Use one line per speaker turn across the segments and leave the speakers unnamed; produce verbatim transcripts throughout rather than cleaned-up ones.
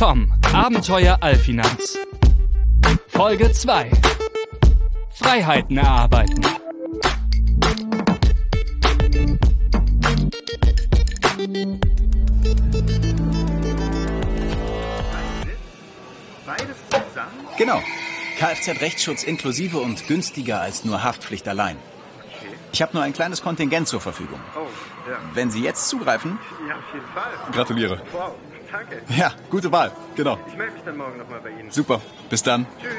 Tom, Abenteuer Allfinanz. Folge zwei. Freiheiten erarbeiten.
Beides zusammen?
Genau. Kfz-Rechtsschutz inklusive und günstiger als nur Haftpflicht allein.
Okay.
Ich habe nur ein kleines Kontingent zur Verfügung.
Oh, ja.
Wenn Sie jetzt zugreifen...
Ja, auf jeden Fall.
Gratuliere.
Wow, danke.
Ja, gute Wahl. Genau.
Ich melde mich dann morgen nochmal bei Ihnen.
Super. Bis dann.
Tschüss.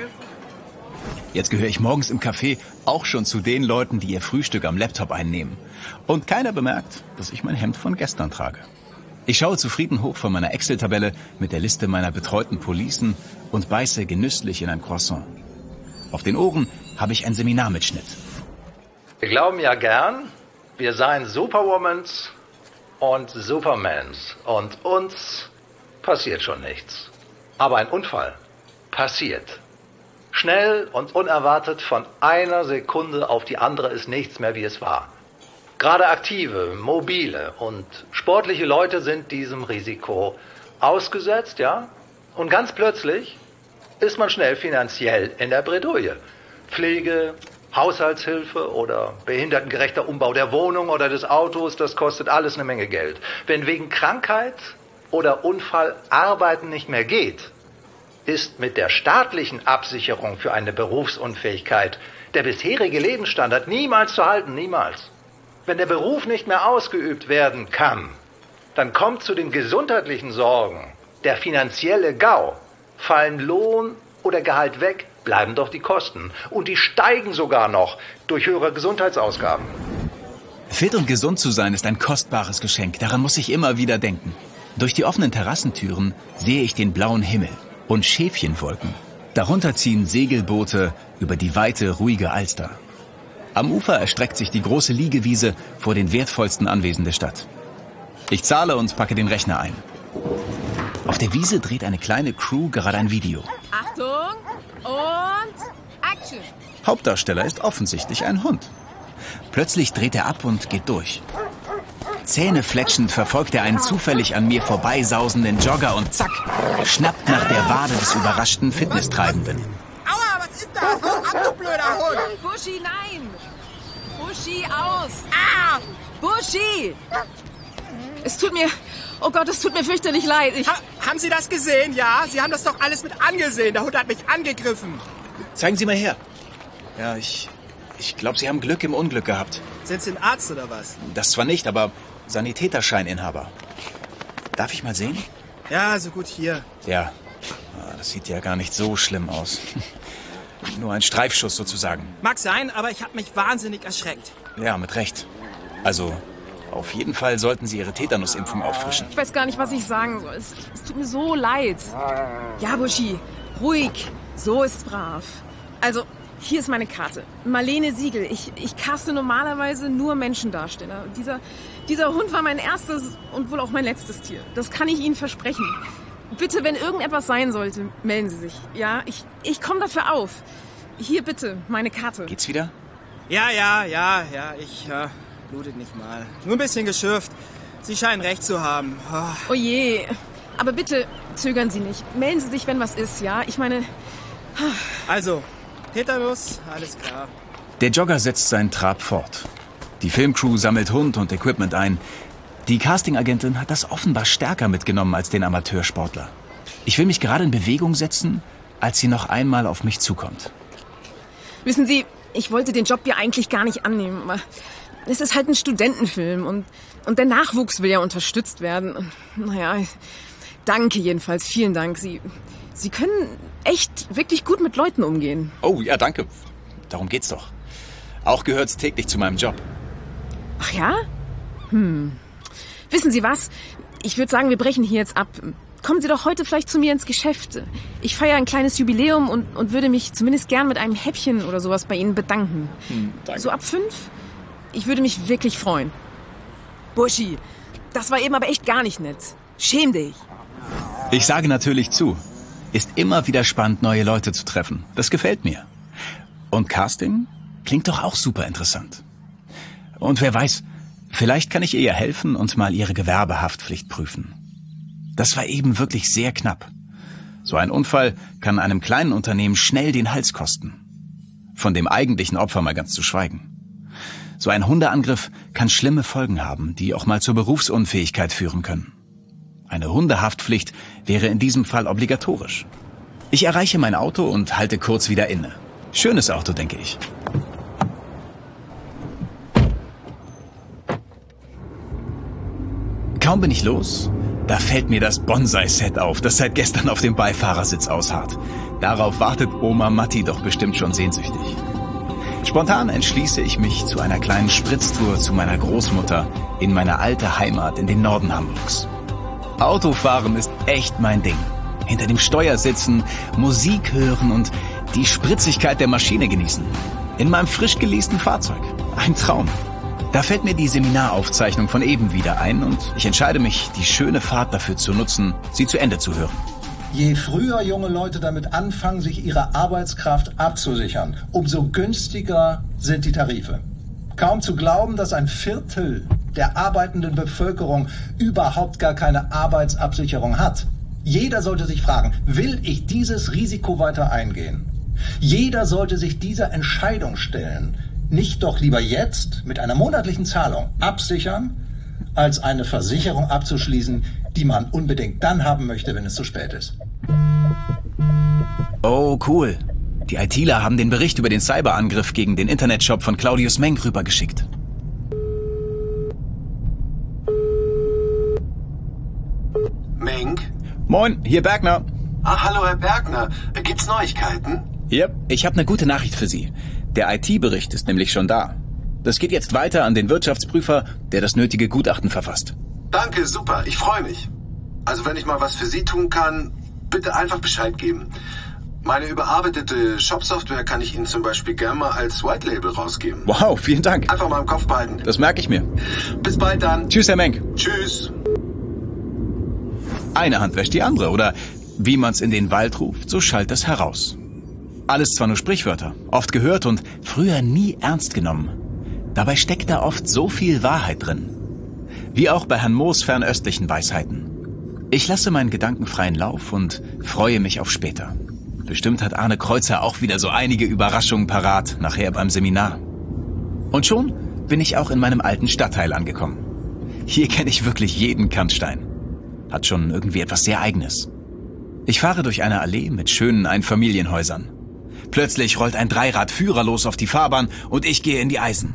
Jetzt gehöre ich morgens im Café auch schon zu den Leuten, die ihr Frühstück am Laptop einnehmen. Und keiner bemerkt, dass ich mein Hemd von gestern trage. Ich schaue zufrieden hoch von meiner Excel-Tabelle mit der Liste meiner betreuten Policen und beiße genüsslich in ein Croissant. Auf den Ohren habe ich einen Seminarmitschnitt.
Wir glauben ja gern, wir seien Superwomans und Supermans und uns passiert schon nichts. Aber ein Unfall passiert. Schnell und unerwartet von einer Sekunde auf die andere ist nichts mehr, wie es war. Gerade aktive, mobile und sportliche Leute sind diesem Risiko ausgesetzt, ja? Und ganz plötzlich ist man schnell finanziell in der Bredouille. Pflege, Haushaltshilfe oder behindertengerechter Umbau der Wohnung oder des Autos, das kostet alles eine Menge Geld. Wenn wegen Krankheit oder Unfall Arbeiten nicht mehr geht, ist mit der staatlichen Absicherung für eine Berufsunfähigkeit der bisherige Lebensstandard niemals zu halten, niemals. Wenn der Beruf nicht mehr ausgeübt werden kann, dann kommt zu den gesundheitlichen Sorgen der finanzielle Gau. Fallen Lohn oder Gehalt weg, bleiben doch die Kosten. Und die steigen sogar noch durch höhere Gesundheitsausgaben.
Fit und gesund zu sein ist ein kostbares Geschenk. Daran muss ich immer wieder denken. Durch die offenen Terrassentüren sehe ich den blauen Himmel und Schäfchenwolken. Darunter ziehen Segelboote über die weite, ruhige Alster. Am Ufer erstreckt sich die große Liegewiese vor den wertvollsten Anwesen der Stadt. Ich zahle und packe den Rechner ein. Auf der Wiese dreht eine kleine Crew gerade ein Video.
Achtung und Action!
Hauptdarsteller ist offensichtlich ein Hund. Plötzlich dreht er ab und geht durch. Zähnefletschend verfolgt er einen zufällig an mir vorbeisausenden Jogger und zack, schnappt nach der Wade des überraschten Fitnesstreibenden.
Aua, was ist das? Hau ab, du blöder Hund!
Buschi, nein! Buschi, aus!
Ah!
Buschi! Es tut mir... Oh Gott, es tut mir fürchterlich leid. Ich,
Ha, haben Sie das gesehen? Ja, Sie haben das doch alles mit angesehen. Der Hund hat mich angegriffen.
Zeigen Sie mal her. Ja, ich... Ich glaube, Sie haben Glück im Unglück gehabt.
Sind Sie ein Arzt oder was?
Das zwar nicht, aber Sanitäterscheininhaber. Darf ich mal sehen?
Ja, so gut hier.
Ja, das sieht ja gar nicht so schlimm aus. Nur ein Streifschuss sozusagen.
Mag sein, aber ich habe mich wahnsinnig erschreckt.
Ja, mit Recht. Also, auf jeden Fall sollten Sie Ihre Tetanusimpfung auffrischen.
ich weiß gar nicht, was ich sagen soll. Es, es tut mir so leid. Ja, Buschi, ruhig. So ist brav. Also, hier ist meine Karte. Marlene Siegel. Ich, ich caste normalerweise nur Menschendarsteller. Dieser, dieser Hund war mein erstes und wohl auch mein letztes Tier. Das kann ich Ihnen versprechen. Bitte, wenn irgendetwas sein sollte, melden Sie sich. Ja, ich, ich komme dafür auf. Hier bitte, meine Karte.
Geht's wieder?
Ja, ja, ja, ja, ich äh, blutet nicht mal. Nur ein bisschen geschürft. Sie scheinen recht zu haben. Oh.
Oh je. Aber bitte zögern Sie nicht. Melden Sie sich, wenn was ist, ja? Ich meine...
Also, Tetanus, alles klar.
Der Jogger setzt seinen Trab fort. Die Filmcrew sammelt Hund und Equipment ein. Die Castingagentin hat das offenbar stärker mitgenommen als den Amateursportler. Ich will mich gerade in Bewegung setzen, als sie noch einmal auf mich zukommt.
Wissen Sie, ich wollte den Job ja eigentlich gar nicht annehmen, aber es ist halt ein Studentenfilm und, und der Nachwuchs will ja unterstützt werden. Naja, danke jedenfalls, vielen Dank. Sie, Sie können echt wirklich gut mit Leuten umgehen.
Oh, ja, danke. Darum geht's doch. Auch gehört's täglich zu meinem Job.
Ach ja? Hm. Wissen Sie was? Ich würde sagen, wir brechen hier jetzt ab. Kommen Sie doch heute vielleicht zu mir ins Geschäft. Ich feiere ein kleines Jubiläum und, und würde mich zumindest gern mit einem Häppchen oder sowas bei Ihnen bedanken.
Hm, danke.
So ab fünf? Ich würde mich wirklich freuen. Buschi, das war eben aber echt gar nicht nett. Schäm dich.
Ich sage natürlich zu. Ist immer wieder spannend, neue Leute zu treffen. Das gefällt mir. Und Casting klingt doch auch super interessant. Und wer weiß, vielleicht kann ich ihr helfen und mal ihre Gewerbehaftpflicht prüfen. Das war eben wirklich sehr knapp. So ein Unfall kann einem kleinen Unternehmen schnell den Hals kosten. Von dem eigentlichen Opfer mal ganz zu schweigen. So ein Hundeangriff kann schlimme Folgen haben, die auch mal zur Berufsunfähigkeit führen können. Eine Hundehaftpflicht wäre in diesem Fall obligatorisch. Ich erreiche mein Auto und halte kurz wieder inne. Schönes Auto, denke ich. Kaum bin ich los, da fällt mir das Bonsai-Set auf, das seit gestern auf dem Beifahrersitz ausharrt. Darauf wartet Oma Matti doch bestimmt schon sehnsüchtig. Spontan entschließe ich mich zu einer kleinen Spritztour zu meiner Großmutter in meine alte Heimat in den Norden Hamburgs. Autofahren ist echt mein Ding. Hinter dem Steuer sitzen, Musik hören und die Spritzigkeit der Maschine genießen. In meinem frisch geleasten Fahrzeug. Ein Traum. Da fällt mir die Seminaraufzeichnung von eben wieder ein und ich entscheide mich, die schöne Fahrt dafür zu nutzen, sie zu Ende zu hören.
Je früher junge Leute damit anfangen, sich ihre Arbeitskraft abzusichern, umso günstiger sind die Tarife. Kaum zu glauben, dass ein Viertel der arbeitenden Bevölkerung überhaupt gar keine Arbeitsabsicherung hat. Jeder sollte sich fragen, will ich dieses Risiko weiter eingehen? Jeder sollte sich dieser Entscheidung stellen. Nicht doch lieber jetzt mit einer monatlichen Zahlung absichern, als eine Versicherung abzuschließen, die man unbedingt dann haben möchte, wenn es zu spät ist.
Oh, cool. Die ITler haben den Bericht über den Cyberangriff gegen den Internetshop von Claudius Menk rübergeschickt.
Menk?
Moin, hier Bergner.
Ah, hallo Herr Bergner. Gibt's Neuigkeiten?
Ja, ich habe eine gute Nachricht für Sie. Der I T-Bericht ist nämlich schon da. Das geht jetzt weiter an den Wirtschaftsprüfer, der das nötige Gutachten verfasst.
Danke, super. Ich freue mich. Also wenn ich mal was für Sie tun kann, bitte einfach Bescheid geben. Meine überarbeitete Shop-Software kann ich Ihnen zum Beispiel gerne mal als White-Label rausgeben.
Wow, vielen Dank.
Einfach mal im Kopf behalten.
Das merke ich mir.
Bis bald dann.
Tschüss, Herr Menk.
Tschüss.
Eine Hand wäscht die andere, oder wie man's in den Wald ruft, so schallt es heraus. Alles zwar nur Sprichwörter, oft gehört und früher nie ernst genommen. Dabei steckt da oft so viel Wahrheit drin. Wie auch bei Herrn Moos fernöstlichen Weisheiten. Ich lasse meinen Gedanken freien Lauf und freue mich auf später. Bestimmt hat Arne Kreuzer auch wieder so einige Überraschungen parat, nachher beim Seminar. Und schon bin ich auch in meinem alten Stadtteil angekommen. Hier kenne ich wirklich jeden Kannstein. Hat schon irgendwie etwas sehr Eigenes. Ich fahre durch eine Allee mit schönen Einfamilienhäusern. Plötzlich rollt ein Dreirad führerlos auf die Fahrbahn und ich gehe in die Eisen.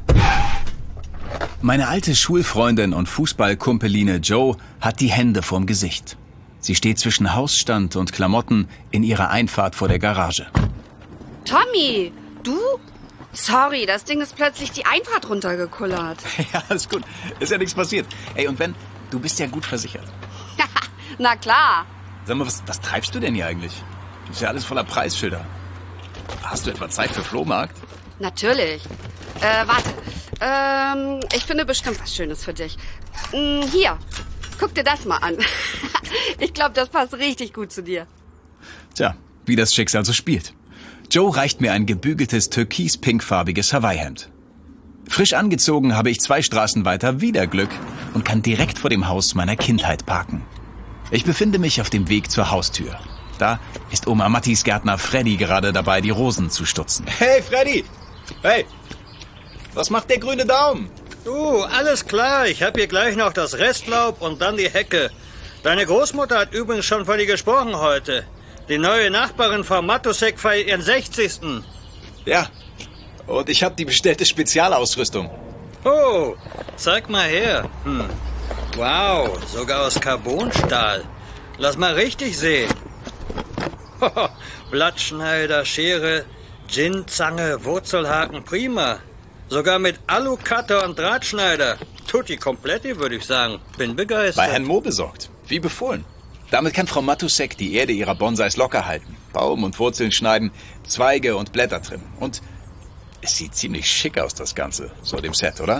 Meine alte Schulfreundin und Fußballkumpeline Jo hat die Hände vorm Gesicht. Sie steht zwischen Hausstand und Klamotten in ihrer Einfahrt vor der Garage.
Tommy, du? Sorry, das Ding ist plötzlich die Einfahrt runtergekullert.
Ja, alles gut. Ist ja nichts passiert. Ey, und wenn, du bist ja gut versichert.
Na klar.
Sag mal, was, was treibst du denn hier eigentlich? Ist ja alles voller Preisschilder. Hast du etwa Zeit für Flohmarkt?
Natürlich. Äh, warte. Ähm, ich finde bestimmt was Schönes für dich. Hm, hier, guck dir das mal an. Ich glaube, das passt richtig gut zu dir.
Tja, wie das Schicksal so spielt. Jo reicht mir ein gebügeltes türkis-pinkfarbiges Hawaii-Hemd. Frisch angezogen habe ich zwei Straßen weiter wieder Glück und kann direkt vor dem Haus meiner Kindheit parken. Ich befinde mich auf dem Weg zur Haustür. Da ist Oma Mattis Gärtner Freddy gerade dabei, die Rosen zu stutzen.
Hey, Freddy! Hey!
Was macht der grüne Daumen?
Du, alles klar. Ich hab hier gleich noch das Restlaub und dann die Hecke. Deine Großmutter hat übrigens schon von dir gesprochen heute. Die neue Nachbarin Frau Matusek feiert ihren sechzigsten
Ja, und ich habe die bestellte Spezialausrüstung.
Oh, zeig mal her. Hm. Wow, sogar aus Carbonstahl. Lass mal richtig sehen. Blattschneider, Schere, Ginzange, Wurzelhaken, prima. Sogar mit Alucutter und Drahtschneider. Tutti kompletti, würde ich sagen. Bin begeistert.
Bei Herrn Mo besorgt. Wie befohlen. Damit kann Frau Matusek die Erde ihrer Bonsais locker halten. Baum und Wurzeln schneiden, Zweige und Blätter trimmen. Und es sieht ziemlich schick aus, das Ganze. So dem Set, oder?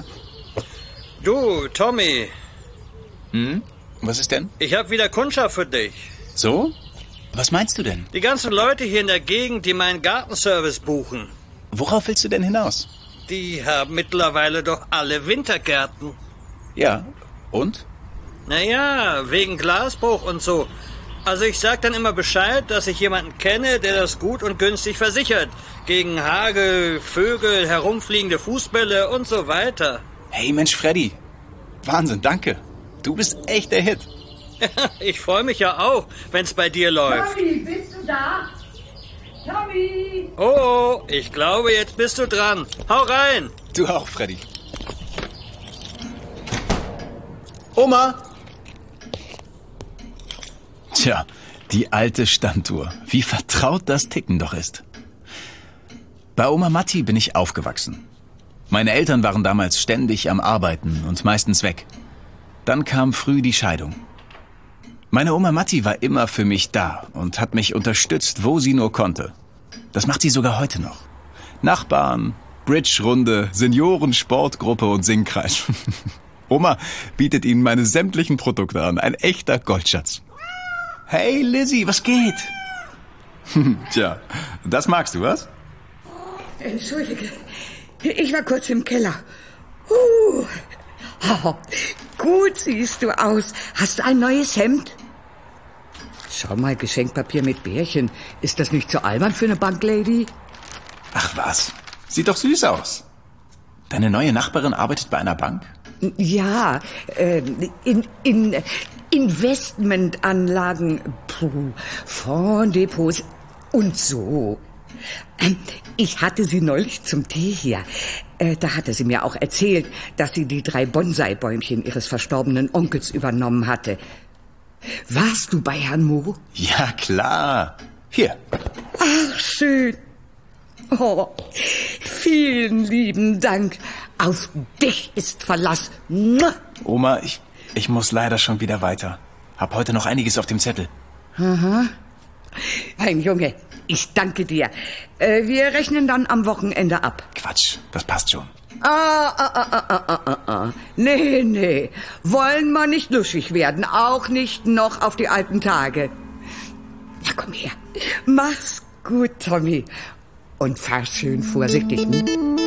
Du, Tommy.
Hm? Was ist denn?
Ich habe wieder Kundschaft für dich.
So? Was meinst du denn?
Die ganzen Leute hier in der Gegend, die meinen Gartenservice buchen.
Worauf willst du denn hinaus?
Die haben mittlerweile doch alle Wintergärten.
Ja, und?
Naja, wegen Glasbruch und so. Also ich sag dann immer Bescheid, dass ich jemanden kenne, der das gut und günstig versichert. Gegen Hagel, Vögel, herumfliegende Fußbälle und so weiter.
Hey Mensch, Freddy. Wahnsinn, danke. Du bist echt der Hit.
Ich freue mich ja auch, wenn's bei dir läuft.
Tommy, bist du da? Tommy!
Oh, ich glaube, jetzt bist du dran. Hau rein!
Du auch, Freddy. Oma! Tja, die alte Standuhr. Wie vertraut das Ticken doch ist. Bei Oma Matti bin ich aufgewachsen. Meine Eltern waren damals ständig am Arbeiten und meistens weg. Dann kam früh die Scheidung. Meine Oma Matti war immer für mich da und hat mich unterstützt, wo sie nur konnte. Das macht sie sogar heute noch. Nachbarn, Bridge-Runde, Senioren-Sportgruppe und Singkreis. Oma bietet ihnen meine sämtlichen Produkte an. Ein echter Goldschatz. Hey Lizzie, was geht? Tja, das magst du, was?
Entschuldige, ich war kurz im Keller. Uh, oh, gut siehst du aus. Hast du ein neues Hemd? Schau mal, Geschenkpapier mit Bärchen. Ist das nicht zu albern für eine Banklady?
Ach was, sieht doch süß aus. Deine neue Nachbarin arbeitet bei einer Bank?
Ja, äh, in, in Investmentanlagen, puh, Fondsdepots und so. Ich hatte sie neulich zum Tee hier. Äh, da hatte sie mir auch erzählt, dass sie die drei Bonsai-Bäumchen ihres verstorbenen Onkels übernommen hatte. Warst du bei Herrn Mo?
Ja, klar. Hier.
Ach, schön. Oh, vielen lieben Dank. Auf dich ist Verlass.
Oma, ich, ich muss leider schon wieder weiter. Hab heute noch einiges auf dem Zettel.
Aha. Mein Junge, ich danke dir. Äh, wir rechnen dann am Wochenende ab.
Quatsch, das passt schon.
Ah, ah, ah, ah, ah, ah, ah. Nee, nee. Wollen wir nicht luschig werden. Auch nicht noch auf die alten Tage. Na, komm her. Mach's gut, Tommy. Und fahr schön vorsichtig. Hm?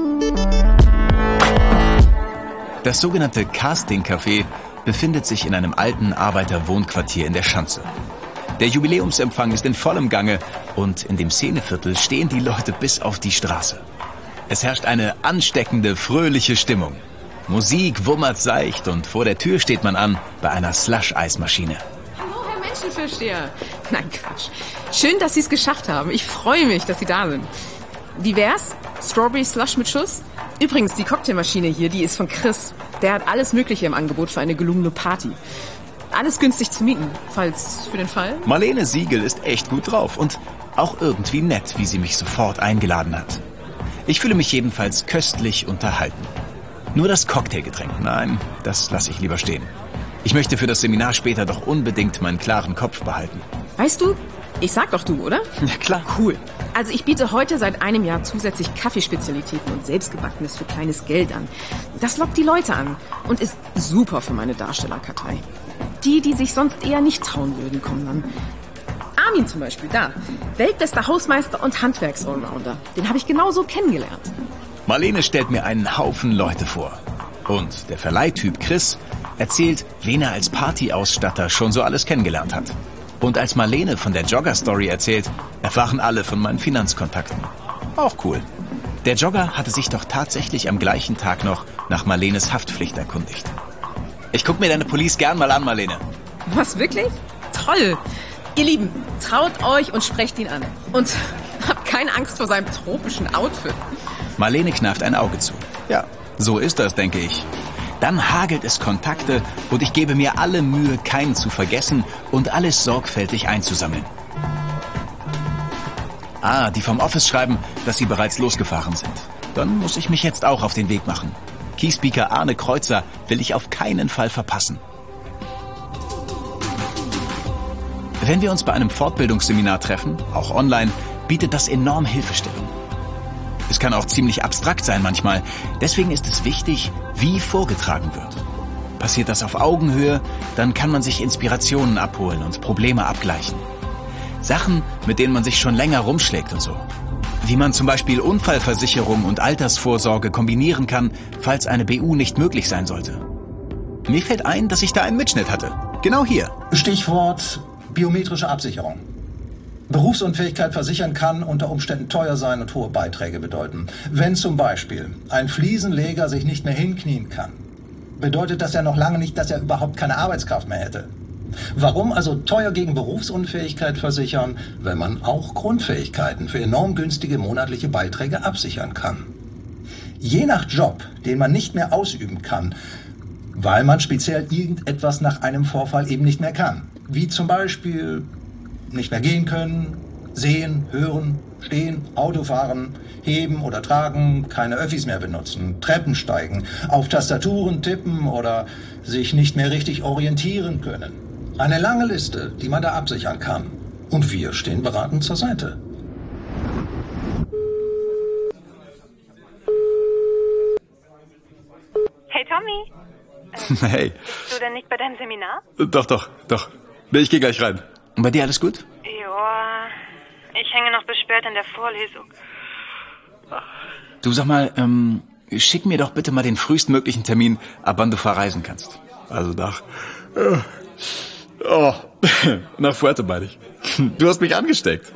Das sogenannte Casting-Café befindet sich in einem alten Arbeiterwohnquartier in der Schanze. Der Jubiläumsempfang ist in vollem Gange und in dem Szeneviertel stehen die Leute bis auf die Straße. Es herrscht eine ansteckende, fröhliche Stimmung. Musik wummert seicht und vor der Tür steht man an bei einer Slush-Eismaschine.
Hallo, Herr Menschenversteher. Nein, Quatsch. Schön, dass Sie es geschafft haben. Ich freue mich, dass Sie da sind. Divers, Strawberry Slush mit Schuss. Übrigens, die Cocktailmaschine hier, die ist von Chris. Der hat alles Mögliche im Angebot für eine gelungene Party. Alles günstig zu mieten, falls für den Fall.
Marlene Siegel ist echt gut drauf und auch irgendwie nett, wie sie mich sofort eingeladen hat. Ich fühle mich jedenfalls köstlich unterhalten. Nur das Cocktailgetränk, nein, das lasse ich lieber stehen. Ich möchte für das Seminar später doch unbedingt meinen klaren Kopf behalten.
Weißt du, ich sag doch du, oder?
Ja, klar.
Cool. Also ich biete heute seit einem Jahr zusätzlich Kaffeespezialitäten und Selbstgebackenes für kleines Geld an. Das lockt die Leute an und ist super für meine Darstellerkartei. Die, die sich sonst eher nicht trauen würden, kommen dann. Armin zum Beispiel, da. Weltbester Hausmeister und Handwerks-Allrounder. Den habe ich genauso kennengelernt.
Marlene stellt mir einen Haufen Leute vor. Und der Verleihtyp Chris erzählt, wen er als Partyausstatter schon so alles kennengelernt hat. Und als Marlene von der Jogger-Story erzählt, erfahren alle von meinen Finanzkontakten. Auch cool. Der Jogger hatte sich doch tatsächlich am gleichen Tag noch nach Marlenes Haftpflicht erkundigt. Ich guck mir deine Police gern mal an, Marlene.
Was, wirklich? Toll. Ihr Lieben, traut euch und sprecht ihn an. Und habt keine Angst vor seinem tropischen Outfit.
Marlene kneift ein Auge zu. Ja, so ist das, denke ich. Dann hagelt es Kontakte und ich gebe mir alle Mühe, keinen zu vergessen und alles sorgfältig einzusammeln. Ah, die vom Office schreiben, dass sie bereits losgefahren sind. Dann muss ich mich jetzt auch auf den Weg machen. Key-Speaker Arne Kreuzer will ich auf keinen Fall verpassen. Wenn wir uns bei einem Fortbildungsseminar treffen, auch online, bietet das enorm Hilfestellung. Es kann auch ziemlich abstrakt sein manchmal. Deswegen ist es wichtig, wie vorgetragen wird. Passiert das auf Augenhöhe, dann kann man sich Inspirationen abholen und Probleme abgleichen. Sachen, mit denen man sich schon länger rumschlägt und so. Wie man zum Beispiel Unfallversicherung und Altersvorsorge kombinieren kann, falls eine B U nicht möglich sein sollte. Mir fällt ein, dass ich da einen Mitschnitt hatte. Genau hier.
Stichwort Biometrische Absicherung. Berufsunfähigkeit versichern kann unter Umständen teuer sein und hohe Beiträge bedeuten. Wenn zum Beispiel ein Fliesenleger sich nicht mehr hinknien kann, bedeutet das ja noch lange nicht, dass er überhaupt keine Arbeitskraft mehr hätte. Warum also teuer gegen Berufsunfähigkeit versichern, wenn man auch Grundfähigkeiten für enorm günstige monatliche Beiträge absichern kann? Je nach Job, den man nicht mehr ausüben kann, weil man speziell irgendetwas nach einem Vorfall eben nicht mehr kann. Wie zum Beispiel nicht mehr gehen können, sehen, hören, stehen, Auto fahren, heben oder tragen, keine Öffis mehr benutzen, Treppen steigen, auf Tastaturen tippen oder sich nicht mehr richtig orientieren können. Eine lange Liste, die man da absichern kann. Und wir stehen beratend zur Seite.
Hey Tommy.
Äh, hey.
Bist du denn nicht bei deinem Seminar?
Doch, doch, doch. Ich gehe gleich rein. Und bei dir alles gut?
Ja, ich hänge noch bis spät in der Vorlesung.
Du, sag mal, ähm, schick mir doch bitte mal den frühestmöglichen Termin, ab wann du verreisen kannst. Also nach... Äh, oh, nach Fuerte meine ich. Du hast mich angesteckt.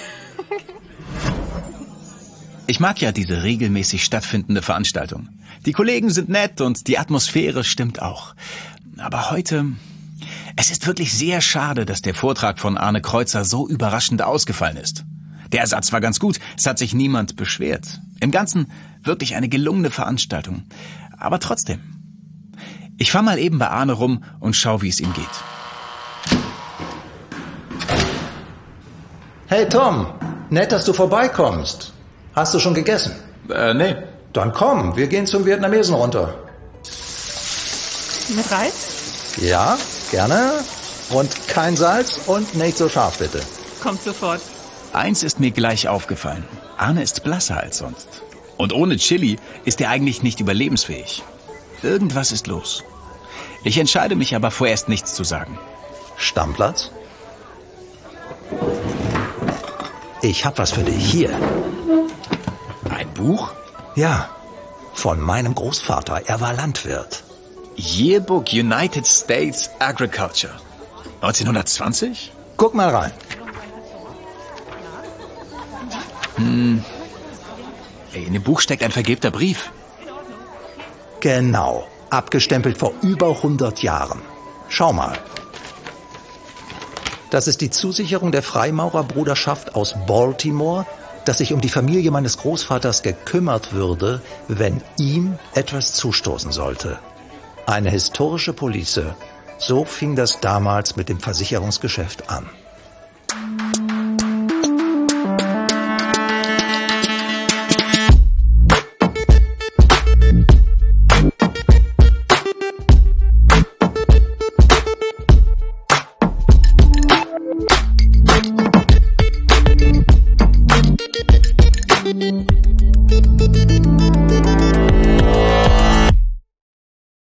Ich mag ja diese regelmäßig stattfindende Veranstaltung. Die Kollegen sind nett und die Atmosphäre stimmt auch. Aber heute... Es ist wirklich sehr schade, dass der Vortrag von Arne Kreuzer so überraschend ausgefallen ist. Der Ersatz war ganz gut, es hat sich niemand beschwert. Im Ganzen wirklich eine gelungene Veranstaltung. Aber trotzdem. Ich fahr mal eben bei Arne rum und schau, wie es ihm geht.
Hey Tom, nett, dass du vorbeikommst. Hast du schon gegessen?
Äh, nee.
Dann komm, wir gehen zum Vietnamesen runter.
Mit Reis?
Ja, gerne. Und kein Salz und nicht so scharf, bitte.
Kommt sofort.
Eins ist mir gleich aufgefallen. Arne ist blasser als sonst. Und ohne Chili ist er eigentlich nicht überlebensfähig. Irgendwas ist los. Ich entscheide mich aber vorerst nichts zu sagen.
Stammplatz? Ich hab was für dich hier.
Ein Buch?
Ja, von meinem Großvater. Er war Landwirt.
Yearbook United States Agriculture. neunzehnhundertzwanzig?
Guck mal rein.
Hm. In dem Buch steckt ein vergilbter Brief.
Genau. Abgestempelt vor über hundert Jahren. Schau mal. Das ist die Zusicherung der Freimaurerbruderschaft aus Baltimore, dass sich um die Familie meines Großvaters gekümmert würde, wenn ihm etwas zustoßen sollte. Eine historische Police. So fing das damals mit dem Versicherungsgeschäft an.